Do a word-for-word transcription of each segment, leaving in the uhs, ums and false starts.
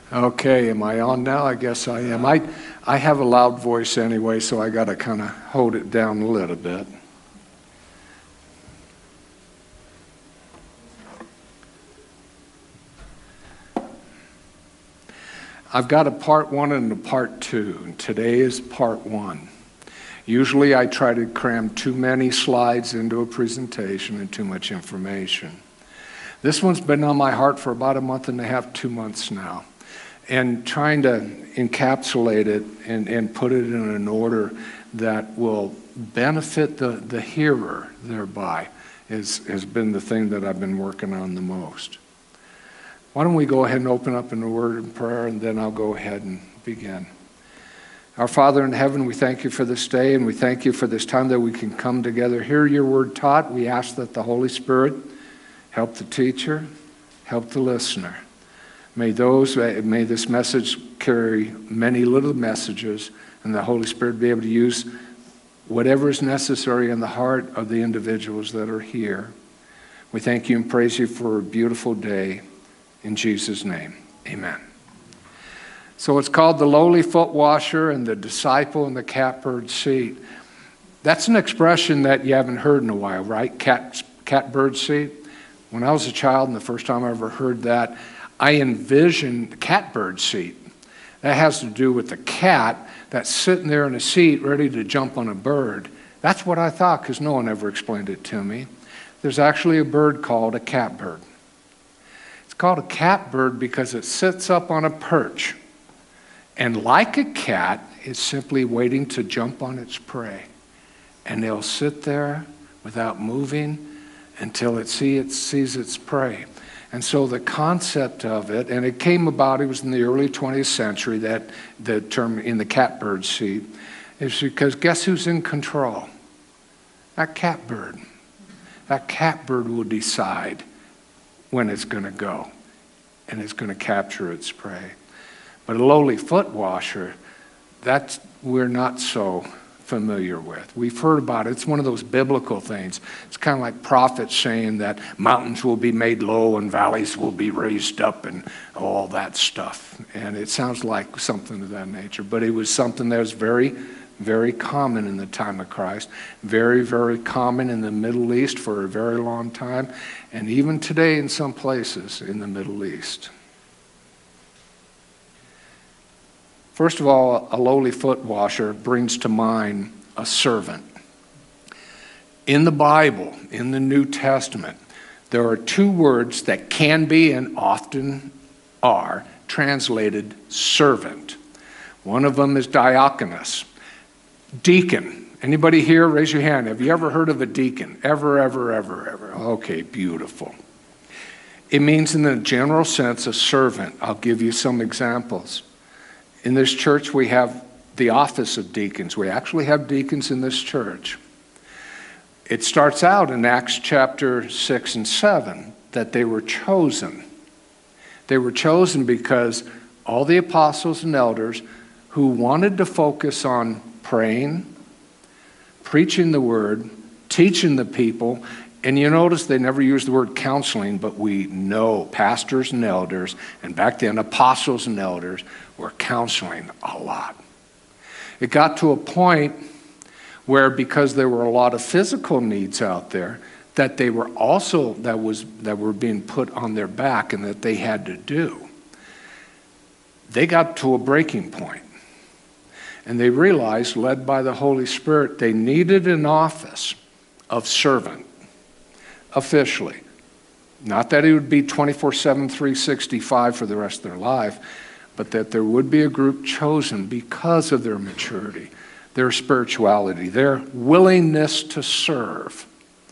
Okay, am I on now? I guess I am. I, I have a loud voice anyway, so I got to kind of hold it down a little bit. I've got a part one and a part two, and today is part one. Usually I try to cram too many slides into a presentation and too much information. This one's been on my heart for about a month and a half, two months now. And trying to encapsulate it and, and put it in an order that will benefit the, the hearer thereby is, has been the thing that I've been working on the most. Why don't we go ahead and open up in a word of prayer, and then I'll go ahead and begin. Our Father in heaven, we thank you for this day, and we thank you for this time that we can come together, hear your word taught. We ask that the Holy Spirit help the teacher, help the listener. May those, may this message carry many little messages, and the Holy Spirit be able to use whatever is necessary in the heart of the individuals that are here. We thank you and praise you for a beautiful day. In Jesus' name, amen. So it's called the lowly foot washer and the disciple in the catbird seat. That's an expression that you haven't heard in a while, right? Cat, catbird seat. When I was a child and the first time I ever heard that, I envisioned the catbird seat. That has to do with the cat that's sitting there in a seat ready to jump on a bird. That's what I thought, because no one ever explained it to me. There's actually a bird called a catbird. It's called a catbird because it sits up on a perch. And like a cat, it's simply waiting to jump on its prey. And they'll sit there without moving until it, see, it sees its prey. And so the concept of it, and it came about, it was in the early twentieth century, that the term in the catbird seat, is because guess who's in control? That catbird. That catbird will decide when it's going to go, and it's going to capture its prey. But a lowly foot washer, that's we're not so familiar with. We've heard about it. It's one of those biblical things. It's kind of like prophets saying that mountains will be made low and valleys will be raised up and all that stuff. And it sounds like something of that nature. But it was something that was very, very common in the time of Christ. Very, very common in the Middle East for a very long time. And even today in some places in the Middle East. First of all, a lowly foot washer brings to mind a servant. In the Bible, in the New Testament, there are two words that can be and often are translated servant. One of them is diakonos, deacon. Anybody here? Raise your hand. Have you ever heard of a deacon? Ever, ever, ever, ever. Okay, beautiful. It means in the general sense a servant. I'll give you some examples. In this church, we have the office of deacons. We actually have deacons in this church. It starts out in Acts chapter six and seven that they were chosen. They were chosen because all the apostles and elders who wanted to focus on praying, preaching the word, teaching the people, and you notice they never use the word counseling, but we know pastors and elders, and back then apostles and elders, were counseling a lot. It got to a point where, because there were a lot of physical needs out there, that they were also, that was, that were being put on their back and that they had to do. They got to a breaking point. And they realized, led by the Holy Spirit, they needed an office of servant. Officially. Not that it would be twenty-four seven, three sixty-five for the rest of their life, but that there would be a group chosen because of their maturity, their spirituality, their willingness to serve.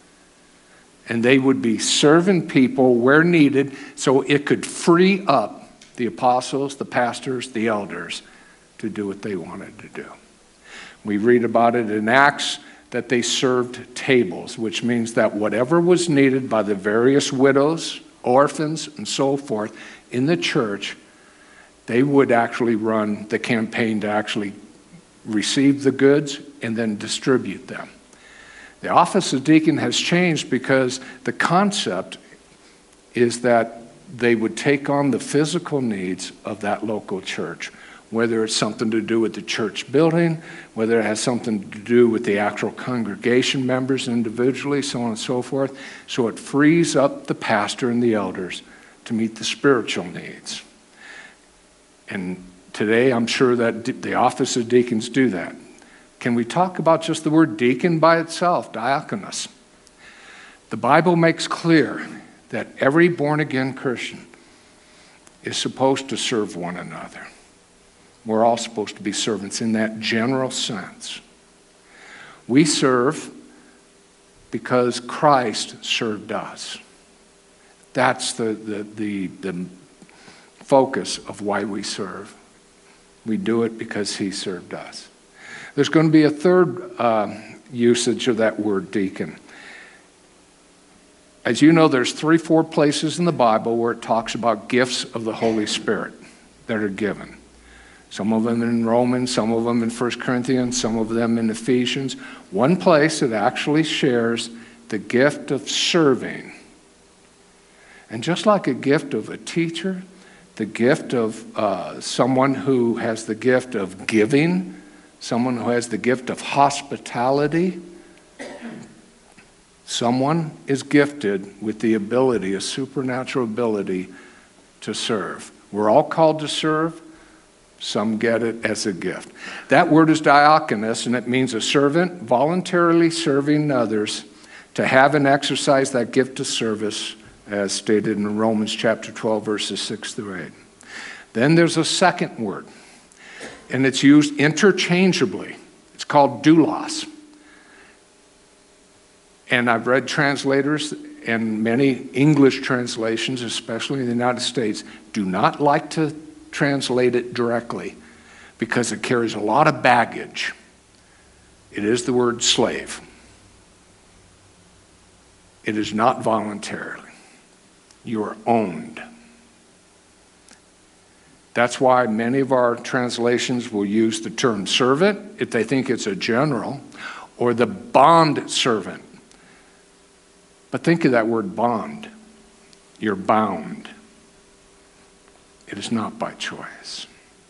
And they would be serving people where needed so it could free up the apostles, the pastors, the elders to do what they wanted to do. We read about it in Acts that they served tables, which means that whatever was needed by the various widows, orphans, and so forth in the church, they would actually run the campaign to actually receive the goods and then distribute them. The office of deacon has changed because the concept is that they would take on the physical needs of that local church, whether it's something to do with the church building, whether it has something to do with the actual congregation members individually, so on and so forth. So it frees up the pastor and the elders to meet the spiritual needs. And today, I'm sure that the office of deacons do that. Can we talk about just the word deacon by itself, diakonos? The Bible makes clear that every born-again Christian is supposed to serve one another. We're all supposed to be servants in that general sense. We serve because Christ served us. That's the, the, the, the focus of why we serve. We do it because he served us. There's going to be a third uh, usage of that word deacon. As you know, there's three, four places in the Bible where it talks about gifts of the Holy Spirit that are given. Some of them in Romans, some of them in First Corinthians, some of them in Ephesians. One place it actually shares the gift of serving. And just like a gift of a teacher, the gift of uh, someone who has the gift of giving, someone who has the gift of hospitality, someone is gifted with the ability, a supernatural ability to serve. We're all called to serve. Some get it as a gift. That word is diakonos, and it means a servant voluntarily serving others to have and exercise that gift of service, as stated in Romans chapter twelve, verses six through eight. Then there's a second word, and it's used interchangeably. It's called doulos. And I've read translators and many English translations, especially in the United States, do not like to translate it directly because it carries a lot of baggage. It is the word slave. It is not voluntarily. You are owned. That's why many of our translations will use the term servant if they think it's a general, or the bond servant. But think of that word bond. You're bound. It is not by choice.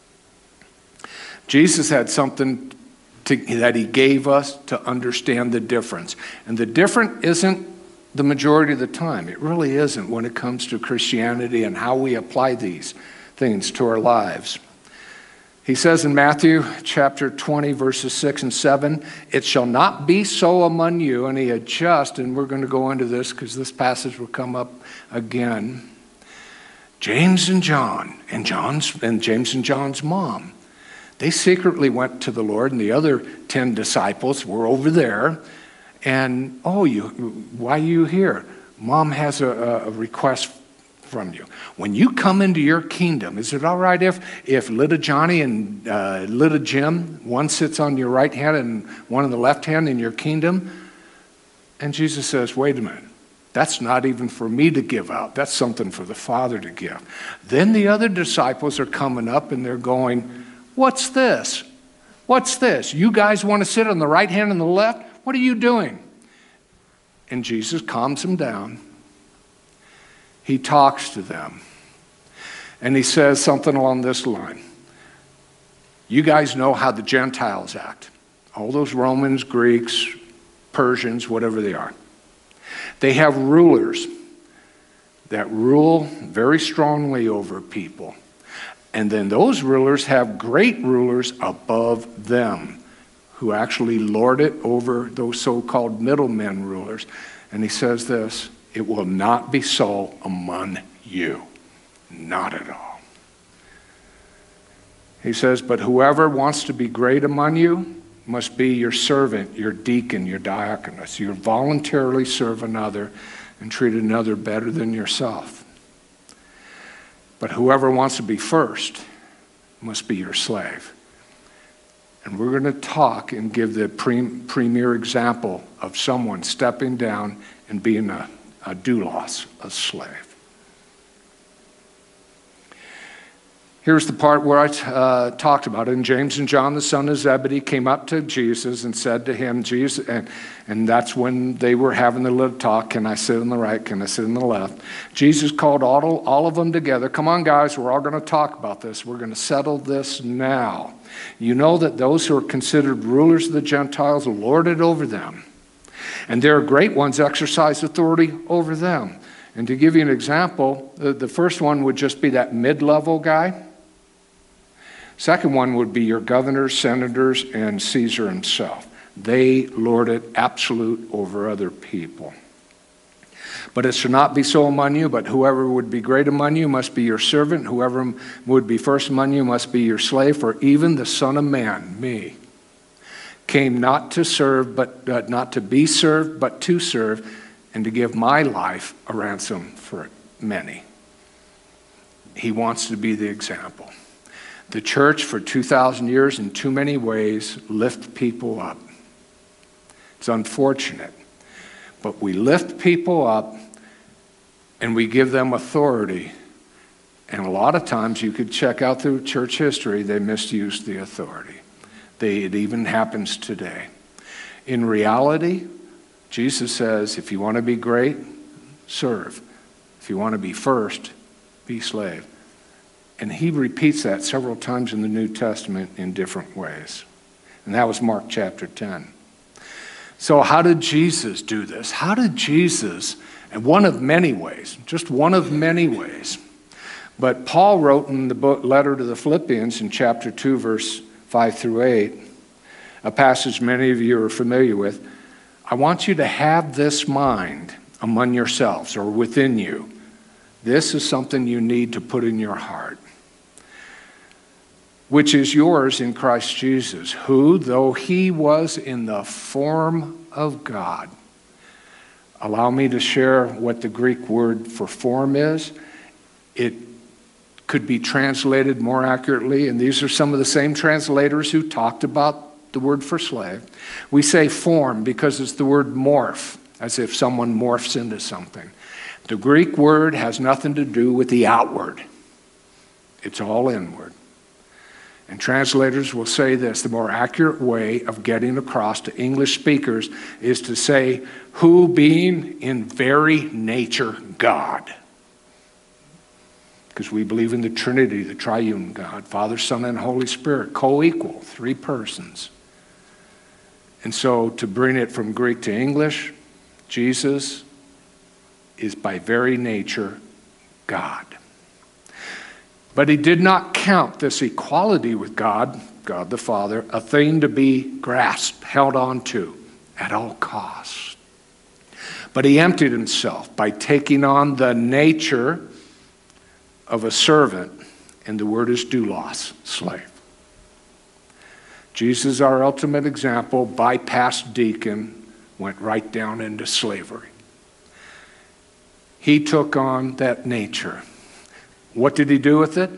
Jesus had something to, that he gave us to understand the difference. And the difference isn't the majority of the time. It really isn't when it comes to Christianity and how we apply these things to our lives. He says in Matthew chapter twenty, verses six and seven, "It shall not be so among you," and he adjusts, and we're going to go into this because this passage will come up again. James and John, and John's and James and John's mom, they secretly went to the Lord, and the other ten disciples were over there. And, oh, you, why are you here? Mom has a, a request from you. When you come into your kingdom, is it all right if, if little Johnny and uh, little Jim, one sits on your right hand and one on the left hand in your kingdom? And Jesus says, wait a minute. That's not even for me to give out. That's something for the Father to give. Then the other disciples are coming up and they're going, what's this? What's this? You guys want to sit on the right hand and the left? What are you doing? And Jesus calms them down. He talks to them. And he says something along this line. You guys know how the Gentiles act. All those Romans, Greeks, Persians, whatever they are. They have rulers that rule very strongly over people. And then those rulers have great rulers above them who actually lord it over those so-called middlemen rulers. And he says this, it will not be so among you. Not at all. He says, but whoever wants to be great among you must be your servant, your deacon, your diakonos. You voluntarily serve another and treat another better than yourself. But whoever wants to be first must be your slave. And we're going to talk and give the pre- premier example of someone stepping down and being a, a doulos, a slave. Here's the part where I uh, talked about it. And James and John, the son of Zebedee, came up to Jesus and said to him, Jesus, and, and that's when they were having their little talk, can I sit on the right, can I sit on the left? Jesus called all, all of them together. Come on, guys, we're all going to talk about this. We're going to settle this now. You know that those who are considered rulers of the Gentiles lord it over them, and their great ones exercise authority over them. And to give you an example, the, the first one would just be that mid-level guy. Second one would be your governors, senators, and Caesar himself. They lord it absolute over other people. But it should not be so among you, but whoever would be great among you must be your servant. Whoever would be first among you must be your slave. For even the Son of Man, me, came not to serve, but uh, not to be served, but to serve, and to give my life a ransom for many. He wants to be the example. The church for two thousand years in too many ways lift people up. It's unfortunate, but we lift people up and we give them authority. And a lot of times you could check out through church history, they misused the authority. They, it even happens today. In reality, Jesus says, if you want to be great, serve. If you want to be first, be slave. And he repeats that several times in the New Testament in different ways. And that was Mark chapter ten. So how did Jesus do this? How did Jesus, and one of many ways, just one of many ways. But Paul wrote in the book, letter to the Philippians in chapter two, verse five through eight, a passage many of you are familiar with. I want you to have this mind among yourselves or within you. This is something you need to put in your heart, which is yours in Christ Jesus, who, though he was in the form of God. Allow me to share what the Greek word for form is. It could be translated more accurately, and these are some of the same translators who talked about the word for slave. We say form because it's the word morph, as if someone morphs into something. The Greek word has nothing to do with the outward. It's all inward. And translators will say this, the more accurate way of getting across to English speakers is to say, who being in very nature God. Because we believe in the Trinity, the triune God, Father, Son, and Holy Spirit, co-equal, three persons. And so to bring it from Greek to English, Jesus is by very nature God. But he did not count this equality with God, God the Father, a thing to be grasped, held on to at all costs. But he emptied himself by taking on the nature of a servant, and the word is doulos, slave. Jesus, our ultimate example, bypassed deacon, went right down into slavery. He took on that nature. What did he do with it?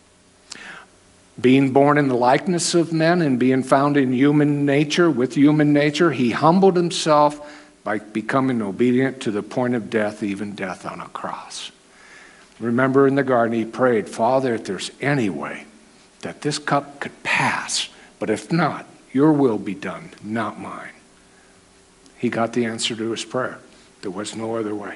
Being born in the likeness of men and being found in human nature, with human nature, he humbled himself by becoming obedient to the point of death, even death on a cross. Remember in the garden, he prayed, Father, if there's any way that this cup could pass, but if not, your will be done, not mine. He got the answer to his prayer. There was no other way.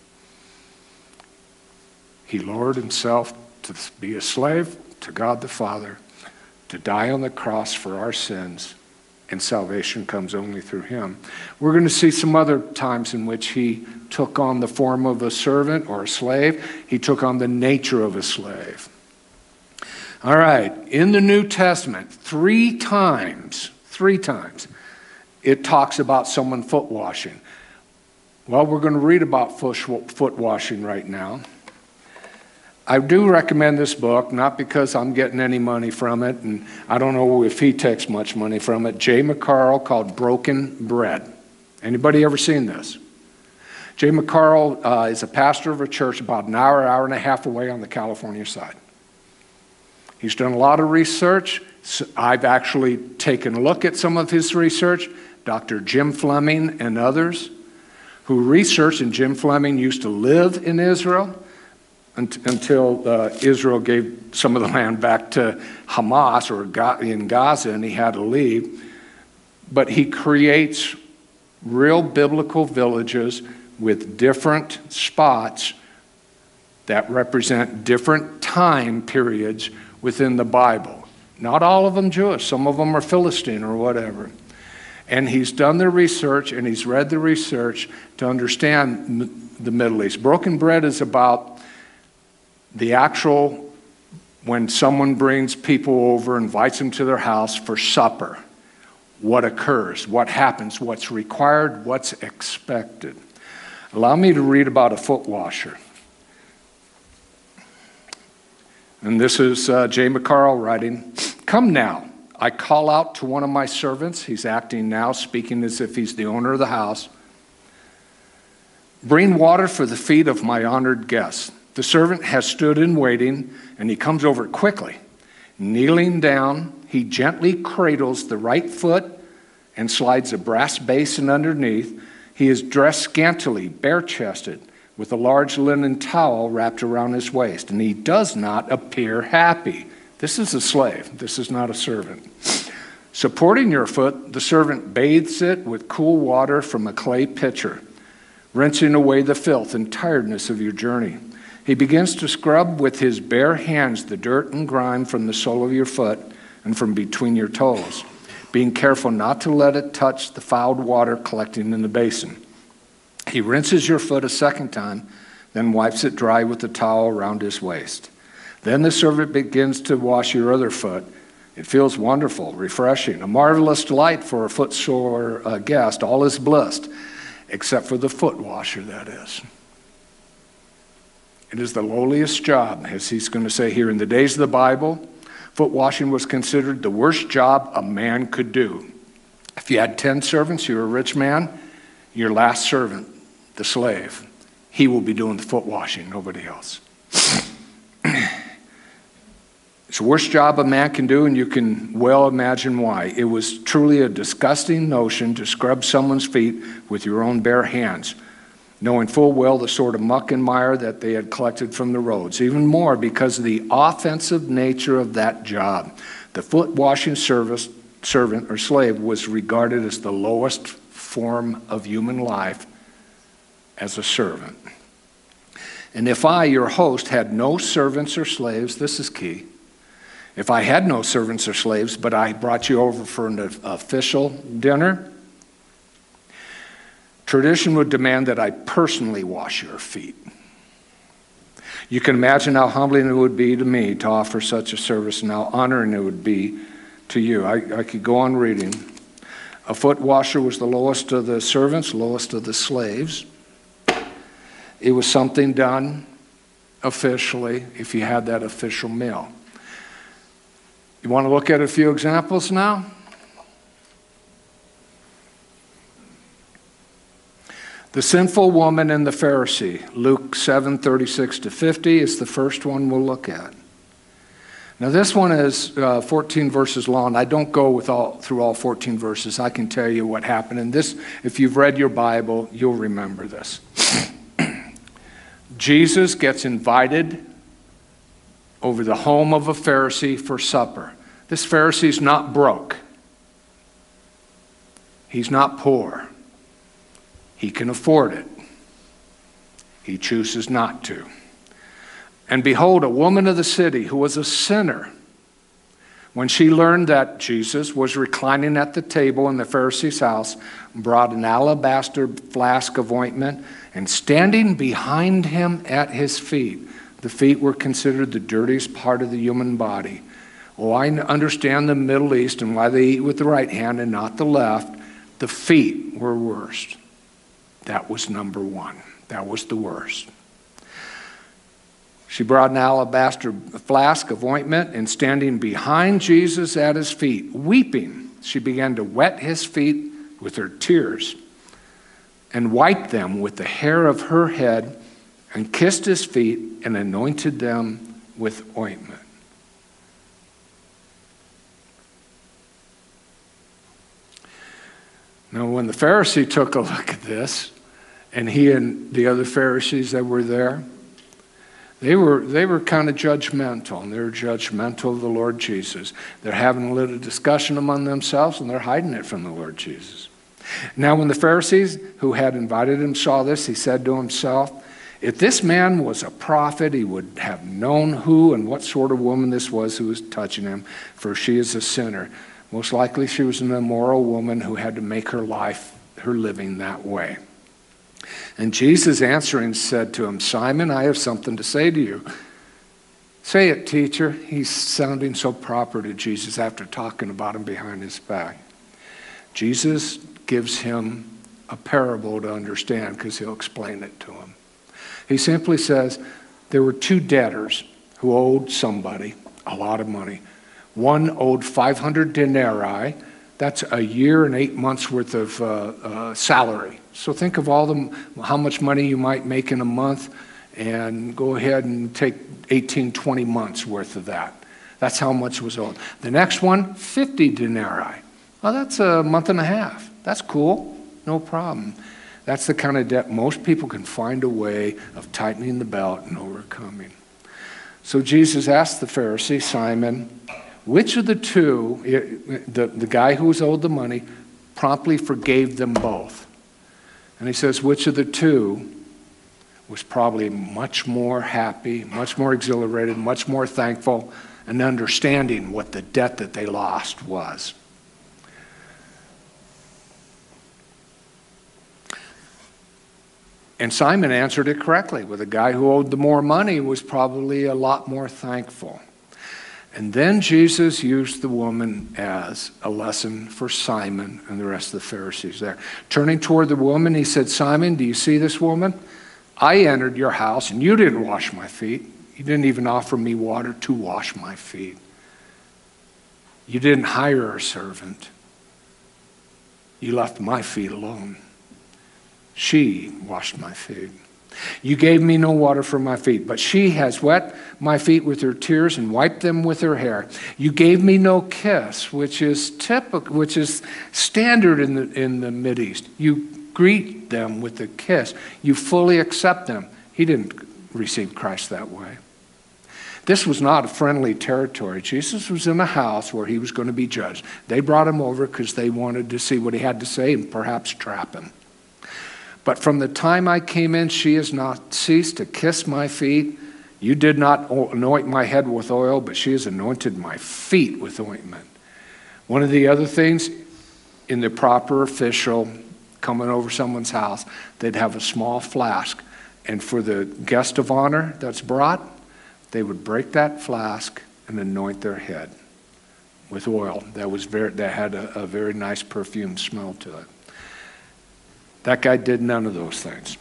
He lowered himself to be a slave to God the Father, to die on the cross for our sins, and salvation comes only through him. We're going to see some other times in which he took on the form of a servant or a slave. He took on the nature of a slave. All right, in the New Testament, three times, three times, it talks about someone foot washing. Well, we're going to read about foot washing right now. I do recommend this book, not because I'm getting any money from it, and I don't know if he takes much money from it. Jay McCarl, called Broken Bread. Anybody ever seen this? Jay McCarl uh, is a pastor of a church about an hour, hour and a half away on the California side. He's done a lot of research. So I've actually taken a look at some of his research. Doctor Jim Fleming and others who researched, and Jim Fleming used to live in Israel. until uh, Israel gave some of the land back to Hamas or in Gaza, and he had to leave. But he creates real biblical villages with different spots that represent different time periods within the Bible. Not all of them Jewish. Some of them are Philistine or whatever. And he's done the research, and he's read the research to understand the Middle East. Broken bread is about the actual, when someone brings people over, invites them to their house for supper, what occurs, what happens, what's required, what's expected. Allow me to read about a foot washer. And this is uh, Jay McCarl writing, "Come now, I call out to one of my servants," he's acting now, speaking as if he's the owner of the house, "bring water for the feet of my honored guests." The servant has stood in waiting, and he comes over quickly. Kneeling down, he gently cradles the right foot and slides a brass basin underneath. He is dressed scantily, bare-chested, with a large linen towel wrapped around his waist, and he does not appear happy. This is a slave. This is not a servant. Supporting your foot, the servant bathes it with cool water from a clay pitcher, rinsing away the filth and tiredness of your journey. He begins to scrub with his bare hands the dirt and grime from the sole of your foot and from between your toes, being careful not to let it touch the fouled water collecting in the basin. He rinses your foot a second time, then wipes it dry with the towel around his waist. Then the servant begins to wash your other foot. It feels wonderful, refreshing, a marvelous delight for a footsore uh, guest. All is blessed, except for the foot washer, that is. It is the lowliest job, as he's going to say here. In the days of the Bible, foot washing was considered the worst job a man could do. If you had ten servants, you were a rich man, your last servant, the slave, he will be doing the foot washing, nobody else. It's the worst job a man can do, and you can well imagine why. It was truly a disgusting notion to scrub someone's feet with your own bare hands, knowing full well the sort of muck and mire that they had collected from the roads. Even more, because of the offensive nature of that job. The foot washing service, servant or slave was regarded as the lowest form of human life as a servant. And if I, your host, had no servants or slaves, this is key. If I had no servants or slaves, but I brought you over for an official dinner, tradition would demand that I personally wash your feet. You can imagine how humbling it would be to me to offer such a service and how honoring it would be to you. I, I could go on reading. A foot washer was the lowest of the servants, lowest of the slaves. It was something done officially if you had that official meal. You want to look at a few examples now? The sinful woman and the Pharisee, Luke seven thirty-six to fifty, is the first one we'll look at. Now this one is uh, fourteen verses long. I don't go with all through all fourteen verses. I can tell you what happened. And this, if you've read your Bible, you'll remember this. Jesus gets invited over the home of a Pharisee for supper. This Pharisee's not broke. He's not poor. He can afford it. He chooses not to. And behold, a woman of the city who was a sinner, when she learned that Jesus was reclining at the table in the Pharisee's house, brought an alabaster flask of ointment, and standing behind him at his feet. The feet were considered the dirtiest part of the human body. Oh, I understand the Middle East and why they eat with the right hand and not the left. The feet were worst. That was number one. That was the worst. She brought an alabaster flask of ointment, and standing behind Jesus at his feet, weeping, she began to wet his feet with her tears and wiped them with the hair of her head and kissed his feet and anointed them with ointment. Now, when the Pharisee took a look at this, and he and the other Pharisees that were there, They were, they were kind of judgmental, and they were judgmental of the Lord Jesus. They're having a little discussion among themselves, and they're hiding it from the Lord Jesus. Now when the Pharisees who had invited him saw this, he said to himself, if this man was a prophet, he would have known who and what sort of woman this was who was touching him, for she is a sinner. Most likely she was an immoral woman who had to make her life, her living that way. And Jesus answering said to him, Simon, I have something to say to you. Say it, teacher. He's sounding so proper to Jesus after talking about him behind his back. Jesus gives him a parable to understand because he'll explain it to him. He simply says there were two debtors who owed somebody a lot of money. One owed five hundred denarii. That's a year and eight months worth of uh, uh, salary. So think of all the how much money you might make in a month and go ahead and take eighteen, twenty months worth of that. That's how much was owed. The next one, fifty denarii. Well, that's a month and a half. That's cool. No problem. That's the kind of debt most people can find a way of tightening the belt and overcoming. So Jesus asked the Pharisee, Simon, which of the two, the, the guy who was owed the money, promptly forgave them both? And he says, which of the two was probably much more happy, much more exhilarated, much more thankful, and understanding what the debt that they lost was? And Simon answered it correctly. Well, the guy who owed the more money was probably a lot more thankful. And then Jesus used the woman as a lesson for Simon and the rest of the Pharisees there. Turning toward the woman, he said, Simon, do you see this woman? I entered your house and you didn't wash my feet. You didn't even offer me water to wash my feet. You didn't hire a servant. You left my feet alone. She washed my feet. You gave me no water for my feet, but she has wet my feet with her tears and wiped them with her hair. You gave me no kiss, which is typical, which is standard in the in the Mideast. You greet them with a kiss. You fully accept them. He didn't receive Christ that way. This was not a friendly territory. Jesus was in a house where he was going to be judged. They brought him over because they wanted to see what he had to say and perhaps trap him. But from the time I came in, she has not ceased to kiss my feet. You did not anoint my head with oil, but she has anointed my feet with ointment. One of the other things, in the proper official coming over someone's house, they'd have a small flask. And for the guest of honor that's brought, they would break that flask and anoint their head with oil. That was very, that had a, a very nice perfume smell to it. That guy did none of those things.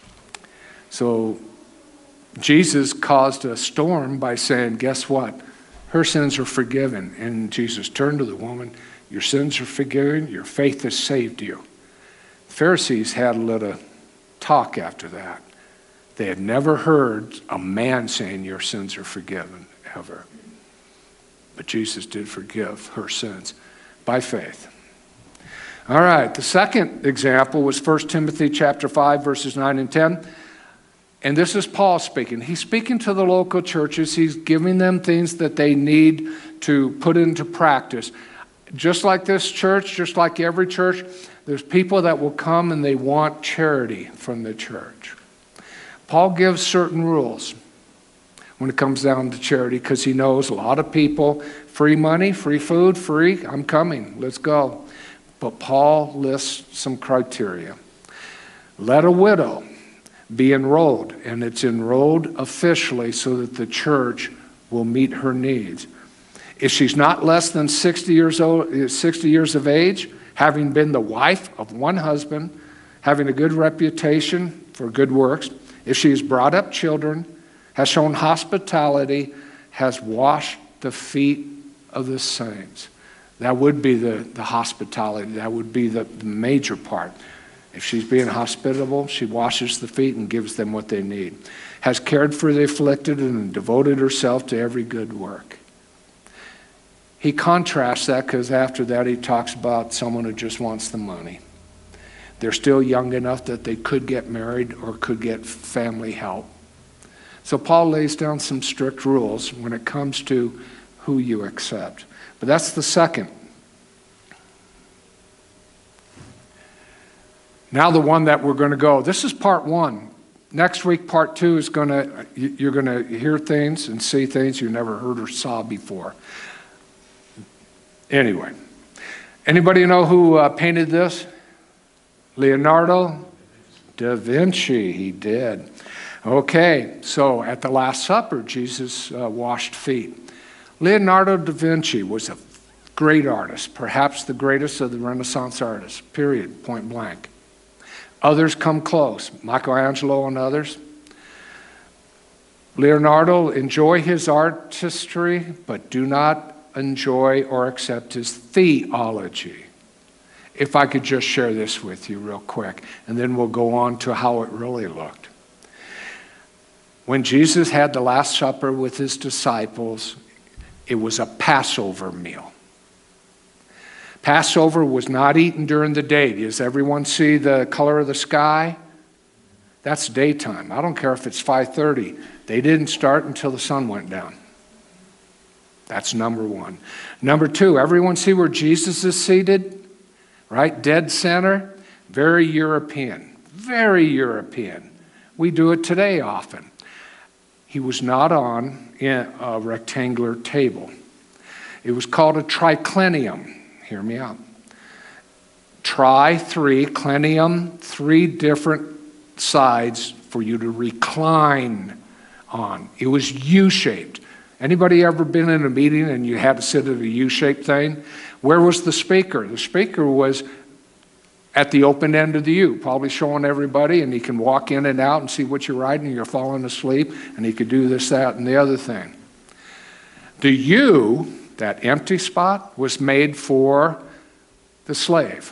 So Jesus caused a storm by saying, guess what? Her sins are forgiven. And Jesus turned to the woman, your sins are forgiven, your faith has saved you. The Pharisees had a little talk after that. They had never heard a man saying your sins are forgiven, ever. But Jesus did forgive her sins by faith. All right, the second example was First Timothy chapter five, verses nine and ten. And this is Paul speaking. He's speaking to the local churches. He's giving them things that they need to put into practice. Just like this church, just like every church, there's people that will come and they want charity from the church. Paul gives certain rules when it comes down to charity because he knows a lot of people, free money, free food, free, I'm coming, let's go. But Paul lists some criteria. Let a widow be enrolled, and it's enrolled officially so that the church will meet her needs. If she's not less than sixty years old, sixty years of age, having been the wife of one husband, having a good reputation for good works, if she has brought up children, has shown hospitality, has washed the feet of the saints. That would be the, the hospitality. That would be the, the major part. If she's being hospitable, she washes the feet and gives them what they need. Has cared for the afflicted and devoted herself to every good work. He contrasts that because after that he talks about someone who just wants the money. They're still young enough that they could get married or could get family help. So Paul lays down some strict rules when it comes to who you accept. But that's the second. Now the one that we're going to go. This is part one. Next week, part two is going to, you're going to hear things and see things you never heard or saw before. Anyway, anybody know who uh, painted this? Leonardo da Vinci, he did. Okay, so at the Last Supper, Jesus uh, washed feet. Leonardo da Vinci was a great artist, perhaps the greatest of the Renaissance artists, period, point blank. Others come close, Michelangelo and others. Leonardo, enjoy his artistry, but do not enjoy or accept his theology. If I could just share this with you real quick, and then we'll go on to how it really looked. When Jesus had the Last Supper with his disciples, it was a Passover meal. Passover was not eaten during the day. Does everyone see the color of the sky? That's daytime. I don't care if it's five thirty. They didn't start until the sun went down. That's number one. Number two, everyone see where Jesus is seated? Right? Dead center. Very European. Very European. We do it today often. He was not on a rectangular table. It was called a triclinium. Hear me out. Tri, three, clinium, three different sides for you to recline on. It was U-shaped. Anybody ever been in a meeting and you had to sit at a U-shaped thing? Where was the speaker? The speaker was at the open end of the U, probably showing everybody, and he can walk in and out and see what you're writing, and you're falling asleep, and he could do this, that, and the other thing. The U, that empty spot, was made for the slave.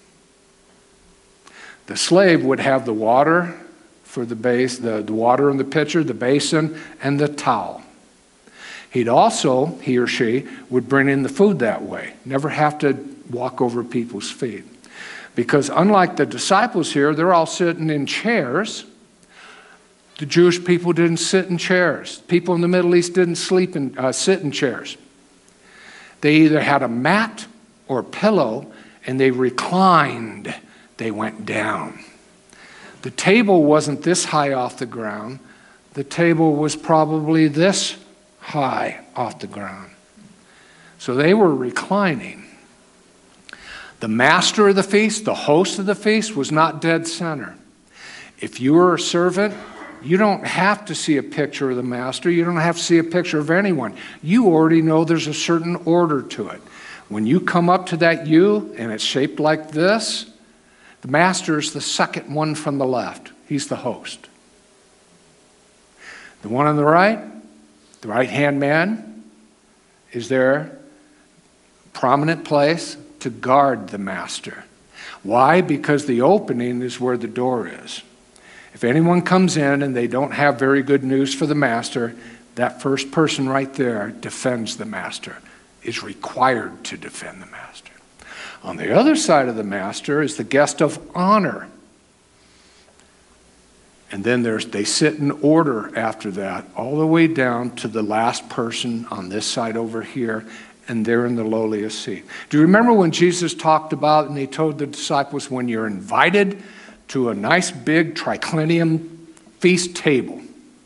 The slave would have the water for the base, the, the water in the pitcher, the basin, and the towel. He'd also, he or she, would bring in the food that way. Never have to walk over people's feet. Because unlike the disciples here, they're all sitting in chairs. The Jewish people didn't sit in chairs. People in the Middle East didn't sleep in, uh, sit in chairs. They either had a mat or a pillow, and they reclined. They went down. The table wasn't this high off the ground. The table was probably this high off the ground. So they were reclining. The master of the feast, the host of the feast, was not dead center. If you were a servant, you don't have to see a picture of the master. You don't have to see a picture of anyone. You already know there's a certain order to it. When you come up to that U and it's shaped like this, the master is the second one from the left. He's the host. The one on the right, the right-hand man, is there, prominent place to guard the master. Why? Because the opening is where the door is. If anyone comes in and they don't have very good news for the master, that first person right there defends the master, is required to defend the master. On the other side of the master is the guest of honor. And then there's, they sit in order after that, all the way down to the last person on this side over here, and they're in the lowliest seat. Do you remember when Jesus talked about, and he told the disciples, when you're invited to a nice big triclinium feast table,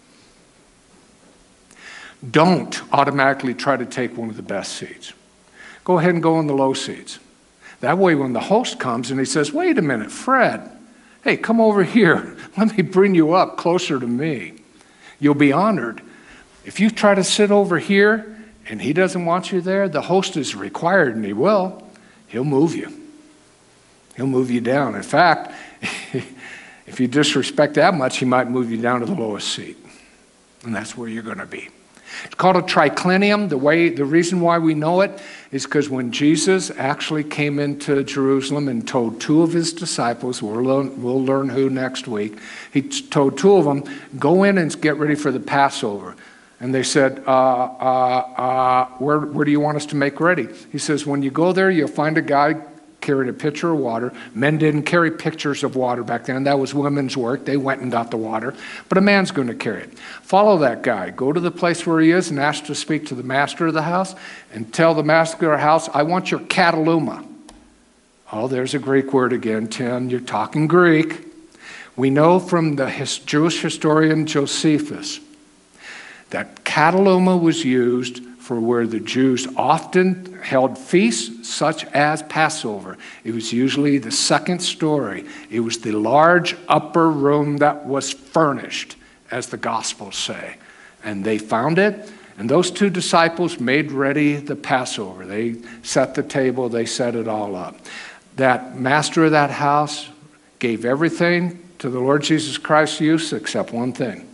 don't automatically try to take one of the best seats. Go ahead and go in the low seats. That way when the host comes and he says, wait a minute, Fred, hey, come over here. Let me bring you up closer to me. You'll be honored. If you try to sit over here and he doesn't want you there, the host is required, and he will. He'll move you. He'll move you down. In fact, if you disrespect that much, he might move you down to the lowest seat. And that's where you're going to be. It's called a triclinium. The way, the reason why we know it is because when Jesus actually came into Jerusalem and told two of his disciples, we'll learn, we'll learn who next week, he told two of them, go in and get ready for the Passover. And they said, uh, uh, uh, where, where do you want us to make ready? He says, when you go there, you'll find a guy carried a pitcher of water. Men didn't carry pitchers of water back then. That was women's work. They went and got the water. But a man's going to carry it. Follow that guy. Go to the place where he is and ask to speak to the master of the house and tell the master of the house, I want your kataluma. Oh, there's a Greek word again, Tim. You're talking Greek. We know from the his, Jewish historian Josephus that kataluma was used for where the Jews often held feasts such as Passover. It was usually the second story. It was the large upper room that was furnished, as the Gospels say. And they found it, and those two disciples made ready the Passover. They set the table, they set it all up. That master of that house gave everything to the Lord Jesus Christ's use except one thing.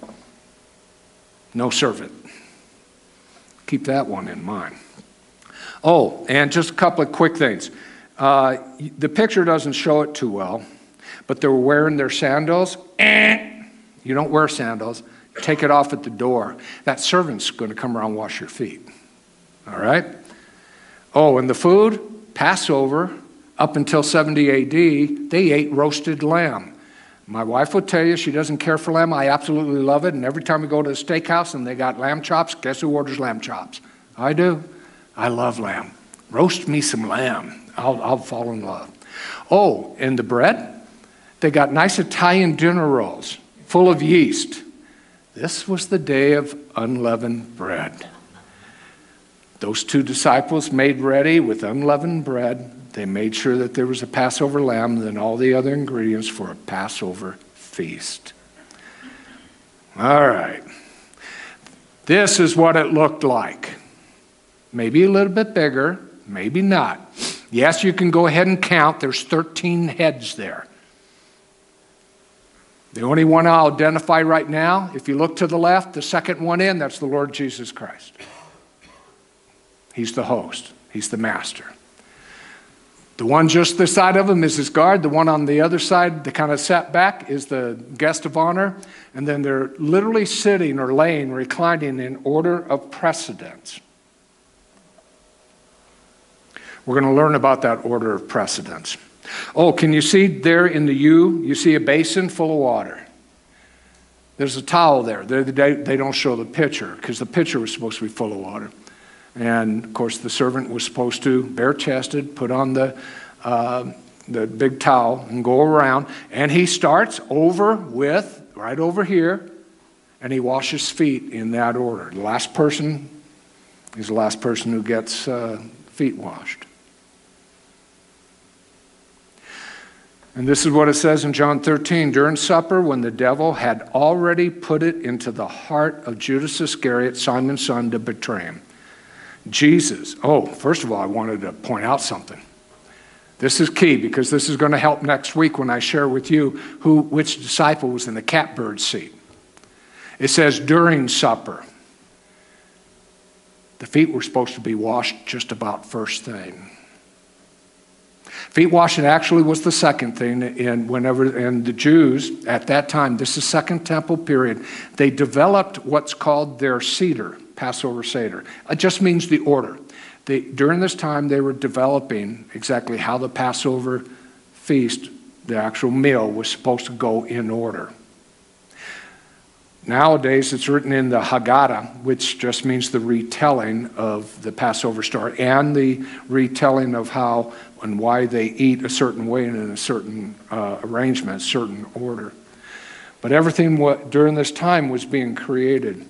No servant. Keep that one in mind. Oh, and just a couple of quick things. Uh, the picture doesn't show it too well, but they were wearing their sandals. You don't wear sandals. Take it off at the door. That servant's going to come around and wash your feet. All right? Oh, and the food, Passover, up until seventy A D, they ate roasted lamb. My wife will tell you she doesn't care for lamb. I absolutely love it. And every time we go to a steakhouse and they got lamb chops, guess who orders lamb chops? I do. I love lamb. Roast me some lamb. I'll, I'll fall in love. Oh, and the bread? They got nice Italian dinner rolls full of yeast. This was the day of unleavened bread. Those two disciples made ready with unleavened bread. They made sure that there was a Passover lamb and all the other ingredients for a Passover feast. All right. This is what it looked like. Maybe a little bit bigger, maybe not. Yes, you can go ahead and count. There's thirteen heads there. The only one I'll identify right now, if you look to the left, the second one in, that's the Lord Jesus Christ. He's the host. He's the master. The one just this side of him is his guard. The one on the other side, the kind of set back, is the guest of honor. And then they're literally sitting or laying, reclining in order of precedence. We're going to learn about that order of precedence. Oh, can you see there in the U, you see a basin full of water. There's a towel there. They, they don't show the pitcher because the pitcher was supposed to be full of water. And, of course, the servant was supposed to, bare-chested, put on the, uh, the big towel and go around. And he starts over with, right over here, and he washes feet in that order. The last person is the last person who gets uh, feet washed. And this is what it says in John thirteen. During supper, when the devil had already put it into the heart of Judas Iscariot, Simon's son, to betray him. Jesus. Oh, first of all, I wanted to point out something. This is key because this is going to help next week when I share with you who, which disciple was in the catbird seat. It says during supper. The feet were supposed to be washed just about first thing. Feet washing actually was the second thing, and whenever and the Jews at that time, this is Second Temple period, they developed what's called their Seder. Passover Seder. It just means the order. They, during this time, they were developing exactly how the Passover feast, the actual meal, was supposed to go in order. Nowadays, it's written in the Haggadah, which just means the retelling of the Passover story and the retelling of how and why they eat a certain way and in a certain uh, arrangement, a certain order. But everything what, during this time was being created.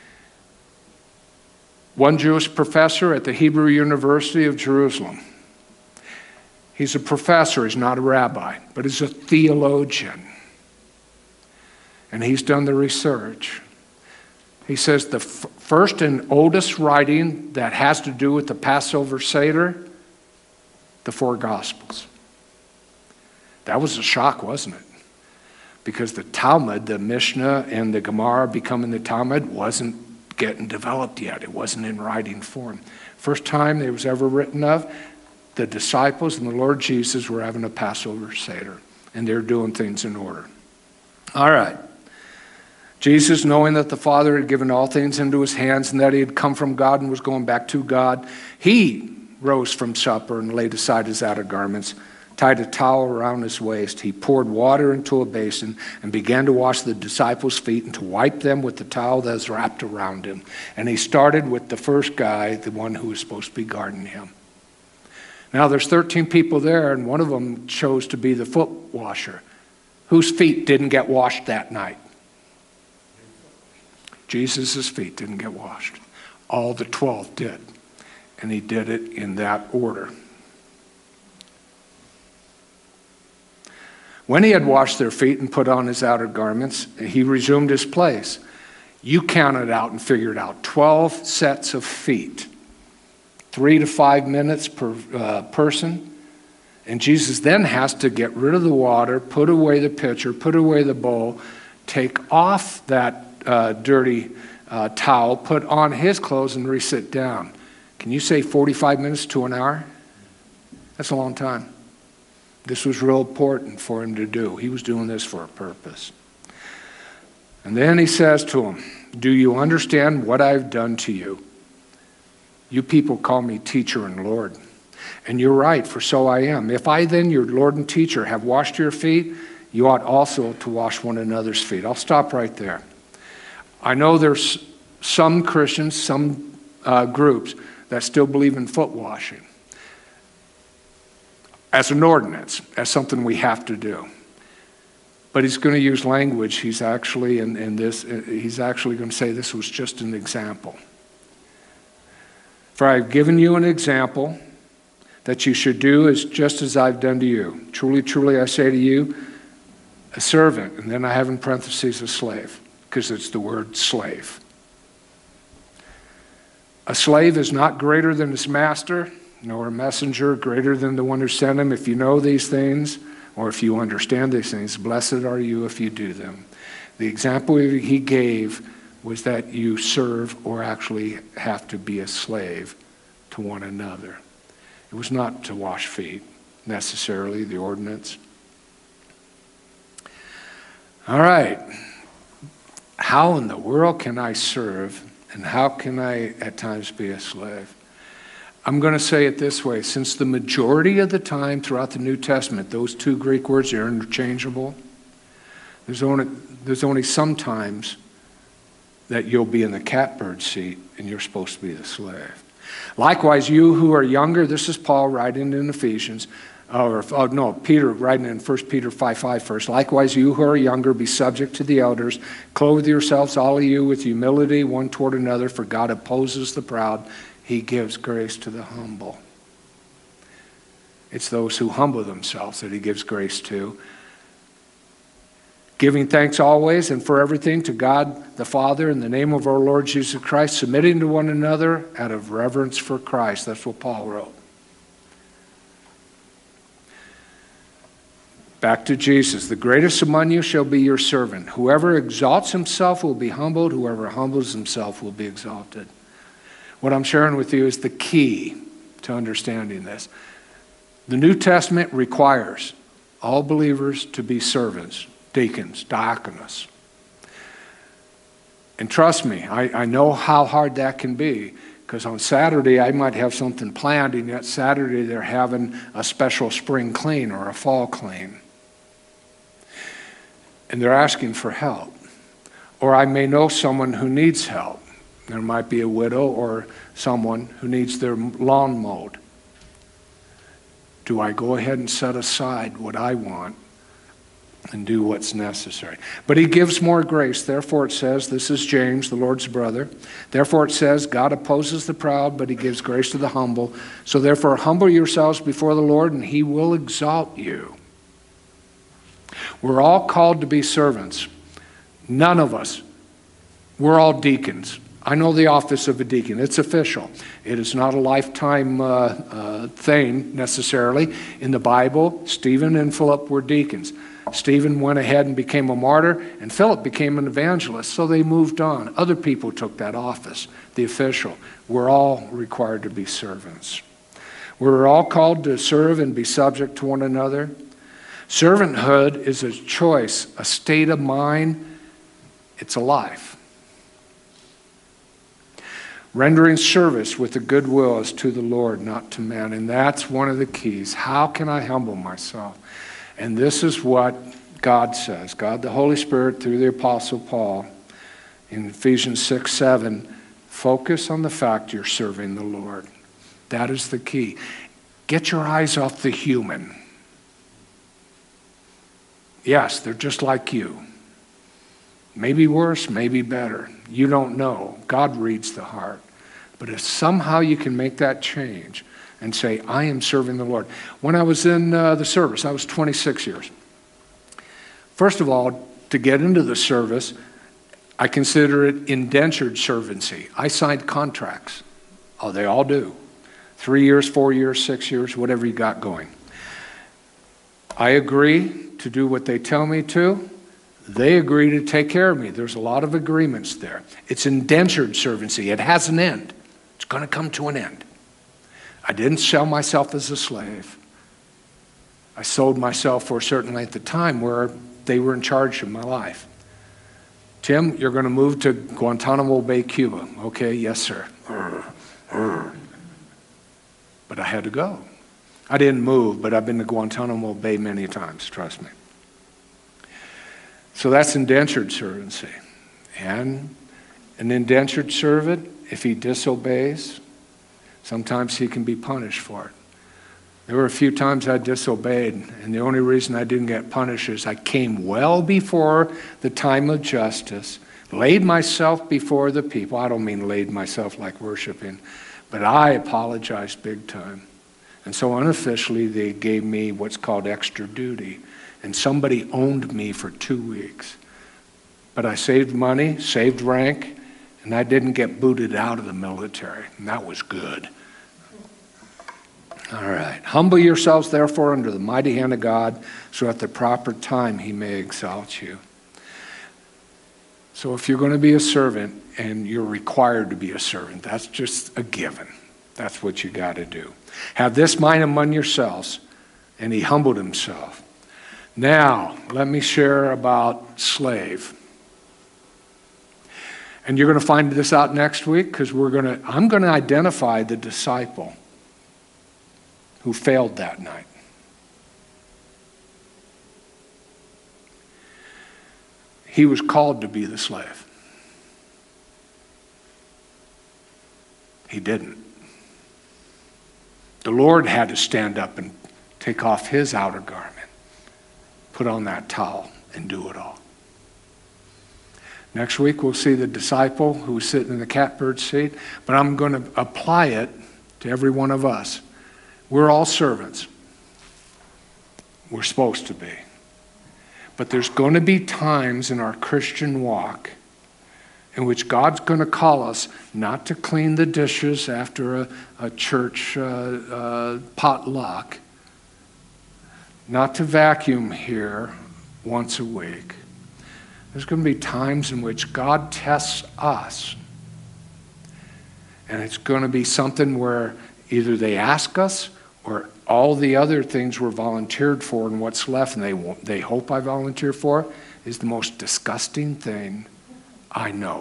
One Jewish professor at the Hebrew University of Jerusalem. He's a professor, he's not a rabbi, but he's a theologian. And he's done the research. He says the f- first and oldest writing that has to do with the Passover Seder, the four Gospels. That was a shock, wasn't it? Because the Talmud, the Mishnah, and the Gemara becoming the Talmud wasn't getting developed yet. It wasn't in writing form. First time it was ever written of, the disciples and the Lord Jesus were having a Passover Seder, and they're doing things in order. All right. Jesus, knowing that the Father had given all things into his hands and that he had come from God and was going back to God, he rose from supper and laid aside his outer garments, tied a towel around his waist. He poured water into a basin and began to wash the disciples' feet and to wipe them with the towel that was wrapped around him. And he started with the first guy, the one who was supposed to be guarding him. Now there's thirteen people there, and one of them chose to be the foot washer. Whose feet didn't get washed that night? Jesus' feet didn't get washed. All the twelve did. And he did it in that order. When he had washed their feet and put on his outer garments, he resumed his place. You counted out and figured out twelve sets of feet. Three to five minutes per uh, person. And Jesus then has to get rid of the water, put away the pitcher, put away the bowl, take off that uh, dirty uh, towel, put on his clothes, and re-sit down. Can you say forty-five minutes to an hour? That's a long time. This was real important for him to do. He was doing this for a purpose. And then he says to him, do you understand what I've done to you? You people call me teacher and Lord. And you're right, for so I am. If I then, your Lord and teacher, have washed your feet, you ought also to wash one another's feet. I'll stop right there. I know there's some Christians, some uh, groups that still believe in foot washing as an ordinance, as something we have to do. But he's going to use language. He's actually in, in this. He's actually going to say this was just an example. For I've given you an example that you should do as just as I've done to you. Truly, truly, I say to you, a servant, and then I have in parentheses a slave, because it's the word slave. A slave is not greater than his master, nor a messenger greater than the one who sent him. If you know these things, or if you understand these things, blessed are you if you do them. The example he gave was that you serve or actually have to be a slave to one another. It was not to wash feet, necessarily, the ordinance. All right. How in the world can I serve, and how can I at times be a slave? I'm going to say it this way. Since the majority of the time throughout the New Testament, those two Greek words are interchangeable, there's only, there's only some times that you'll be in the catbird seat and you're supposed to be the slave. Likewise, you who are younger, this is Paul writing in Ephesians, or oh, no, Peter writing in First Peter five five first. Likewise, you who are younger, be subject to the elders. Clothe yourselves, all of you, with humility one toward another, for God opposes the proud. He gives grace to the humble. It's those who humble themselves that he gives grace to. Giving thanks always and for everything to God the Father in the name of our Lord Jesus Christ, submitting to one another out of reverence for Christ. That's what Paul wrote. Back to Jesus. The greatest among you shall be your servant. Whoever exalts himself will be humbled. Whoever humbles himself will be exalted. What I'm sharing with you is the key to understanding this. The New Testament requires all believers to be servants. Deacons, diakonos. And trust me, I, I know how hard that can be, because on Saturday I might have something planned, and yet Saturday they're having a special spring clean or a fall clean. And they're asking for help. Or I may know someone who needs help. There might be a widow or someone who needs their lawn mowed. Do I go ahead and set aside what I want and do what's necessary? But he gives more grace. Therefore it says, this is James, the Lord's brother. Therefore it says, God opposes the proud, but he gives grace to the humble. So therefore humble yourselves before the Lord, and he will exalt you. We're all called to be servants. None of us. We're all deacons. I know the office of a deacon. It's official. It is not a lifetime uh, uh, thing necessarily. In the Bible, Stephen and Philip were deacons. Stephen went ahead and became a martyr, and Philip became an evangelist, so they moved on. Other people took that office, the official. We're all required to be servants. We're all called to serve and be subject to one another. Servanthood is a choice, a state of mind. It's a life. Rendering service with a good will as to the Lord, not to men. And that's one of the keys. How can I humble myself? And this is what God says. God the Holy Spirit through the Apostle Paul in Ephesians six, seven, focus on the fact you're serving the Lord. That is the key. Get your eyes off the human. Yes, they're just like you. Maybe worse, maybe better. You don't know. God reads the heart. But if somehow you can make that change and say, I am serving the Lord. When I was in uh, the service, I was twenty-six years. First of all, to get into the service, I consider it indentured servancy. I signed contracts. Oh, they all do. Three years, four years, six years, whatever you got going. I agree to do what they tell me to. They agree to take care of me. There's a lot of agreements there. It's indentured servancy. It has an end. It's going to come to an end. I didn't sell myself as a slave. I sold myself for a certain length of time where they were in charge of my life. Tim, you're going to move to Guantanamo Bay, Cuba. Okay, yes, sir. But I had to go. I didn't move, but I've been to Guantanamo Bay many times, trust me. So that's indentured servancy. And an indentured servant, if he disobeys, sometimes he can be punished for it. There were a few times I disobeyed, and the only reason I didn't get punished is I came well before the time of justice, laid myself before the people. I don't mean laid myself like worshiping, but I apologized big time. And so unofficially, they gave me what's called extra duty. And somebody owned me for two weeks. But I saved money, saved rank, and I didn't get booted out of the military. And that was good. All right. Humble yourselves, therefore, under the mighty hand of God, so at the proper time he may exalt you. So if you're going to be a servant, and you're required to be a servant, that's just a given. That's what you got to do. Have this mind among yourselves, and he humbled himself. Now, let me share about slave. And you're going to find this out next week because we're going to, I'm going to identify the disciple who failed that night. He was called to be the slave. He didn't. The Lord had to stand up and take off his outer garment, put on that towel, and do it all. Next week, we'll see the disciple who was sitting in the catbird seat, but I'm going to apply it to every one of us. We're all servants. We're supposed to be. But there's going to be times in our Christian walk in which God's going to call us not to clean the dishes after a, a church uh, uh, potluck, not to vacuum here once a week. There's going to be times in which God tests us. And it's going to be something where either they ask us or all the other things were volunteered for and what's left and they, won't, they hope I volunteer for is the most disgusting thing I know.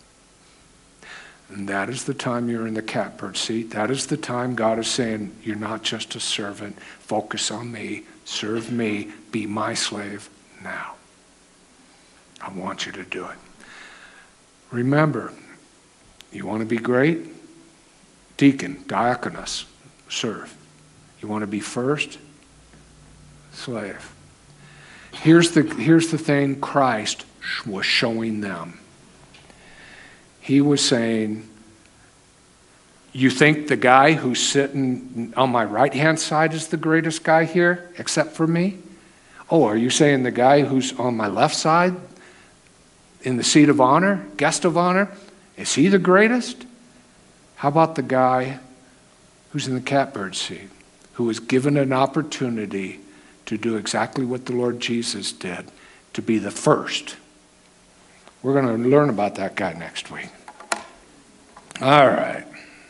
And that is the time you're in the catbird seat. That is the time God is saying, you're not just a servant. Focus on me. Serve me. Be my slave now. I want you to do it. Remember, you want to be great? Deacon, diakonos, serve. You want to be first? Slave. Here's the, here's the thing Christ was showing them. He was saying, you think the guy who's sitting on my right-hand side is the greatest guy here, except for me? Oh, are you saying the guy who's on my left side, in the seat of honor, guest of honor, is he the greatest? How about the guy who's in the catbird seat, who was given an opportunity to do exactly what the Lord Jesus did, to be the first? We're going to learn about that guy next week. All right.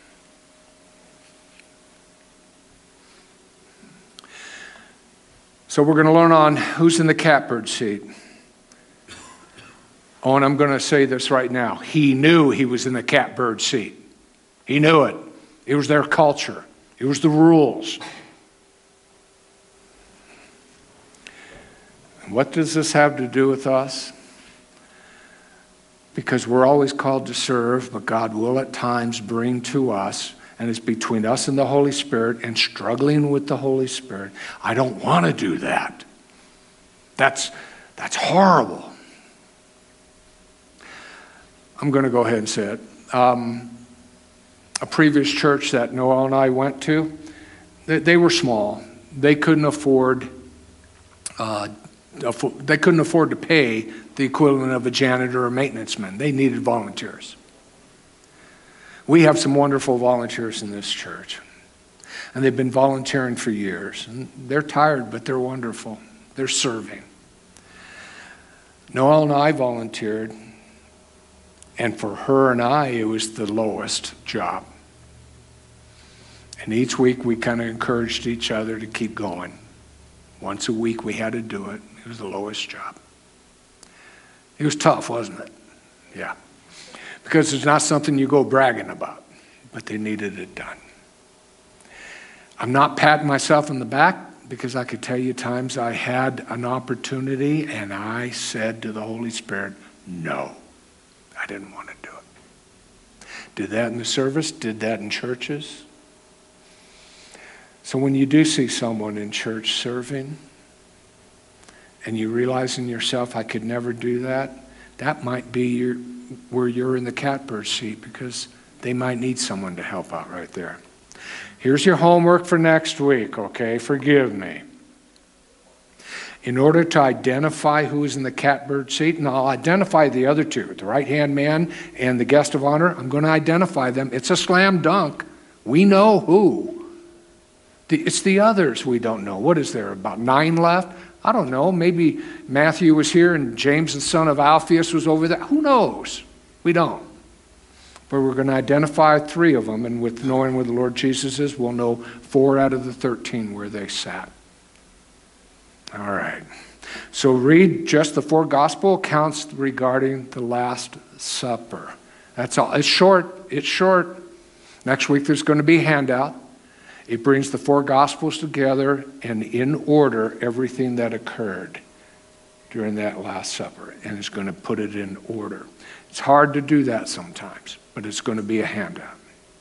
So we're going to learn on who's in the catbird seat. Oh, and I'm going to say this right now. He knew he was in the catbird seat. He knew it. It was their culture. It was the rules. And what does this have to do with us? Because we're always called to serve, but God will at times bring to us, and it's between us and the Holy Spirit and struggling with the Holy Spirit. I don't want to do that. That's, that's horrible. I'm going to go ahead and say it. Um, a previous church that Noel and I went to, they, they were small. They couldn't afford, uh, they couldn't afford to pay the equivalent of a janitor or maintenance man. They needed volunteers. We have some wonderful volunteers in this church, and they've been volunteering for years. And they're tired, but they're wonderful. They're serving. Noel and I volunteered, and for her and I, it was the lowest job. And each week we kind of encouraged each other to keep going. Once a week we had to do it. It was the lowest job. It was tough, wasn't it? Yeah. Because it's not something you go bragging about, but they needed it done. I'm not patting myself on the back, because I could tell you times I had an opportunity and I said to the Holy Spirit, no, I didn't want to do it. Did that in the service, did that in churches. So when you do see someone in church serving, and you realize in yourself, I could never do that, that might be your, where you're in the catbird seat, because they might need someone to help out right there. Here's your homework for next week, okay? Forgive me. In order to identify who is in the catbird seat, and I'll identify the other two, the right-hand man and the guest of honor, I'm going to identify them. It's a slam dunk. We know who. It's the others we don't know. What is there, about nine left? I don't know. Maybe Matthew was here and James, the son of Alphaeus, was over there. Who knows? We don't. But we're going to identify three of them, and with knowing where the Lord Jesus is, we'll know four out of the thirteen where they sat. All right. So read just the four gospel accounts regarding the Last Supper. That's all. It's short. It's short. Next week there's going to be a handout. It brings the four gospels together and in order everything that occurred during that Last Supper, and it's going to put it in order. It's hard to do that sometimes, but it's going to be a handout.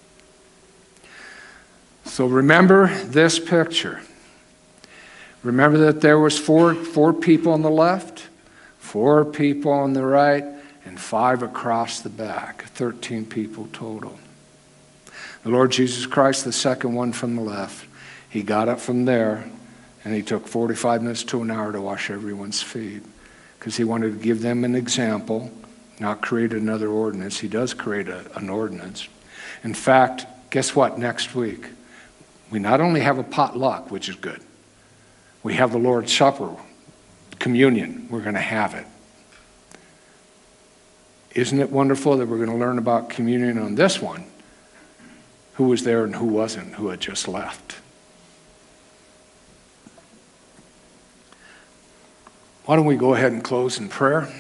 So remember this picture. Remember that there was four, four people on the left, four people on the right, and five across the back, thirteen people total. The Lord Jesus Christ, the second one from the left, he got up from there and he took forty-five minutes to an hour to wash everyone's feet, because he wanted to give them an example, not create another ordinance. He does create a, an ordinance. In fact, guess what? Next week, we not only have a potluck, which is good, we have the Lord's Supper, communion. We're going to have it. Isn't it wonderful that we're going to learn about communion on this one? Who was there and who wasn't, who had just left. Why don't we go ahead and close in prayer?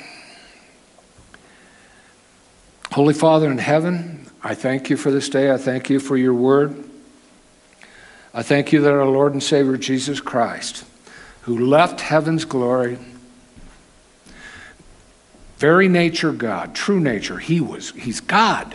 Holy Father in heaven, I thank you for this day. I thank you for your word. I thank you that our Lord and Savior Jesus Christ, who left heaven's glory, very nature God, true nature, he was, he's God.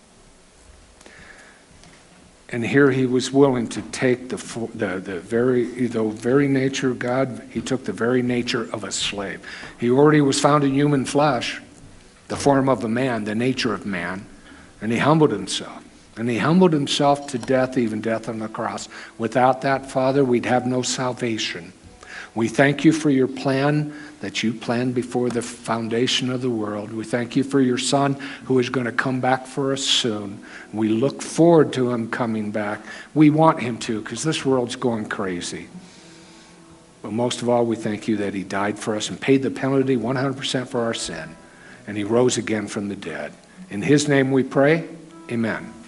And here he was willing to take the, the, the very, the very nature of God. He took the very nature of a slave. He already was found in human flesh, the form of a man, the nature of man. And he humbled himself. And he humbled himself to death, even death on the cross. Without that, Father, we'd have no salvation. We thank you for your plan that you planned before the foundation of the world. We thank you for your Son who is going to come back for us soon. We look forward to him coming back. We want him to, because this world's going crazy. But most of all, we thank you that he died for us and paid the penalty one hundred percent for our sin. And he rose again from the dead. In his name we pray, amen.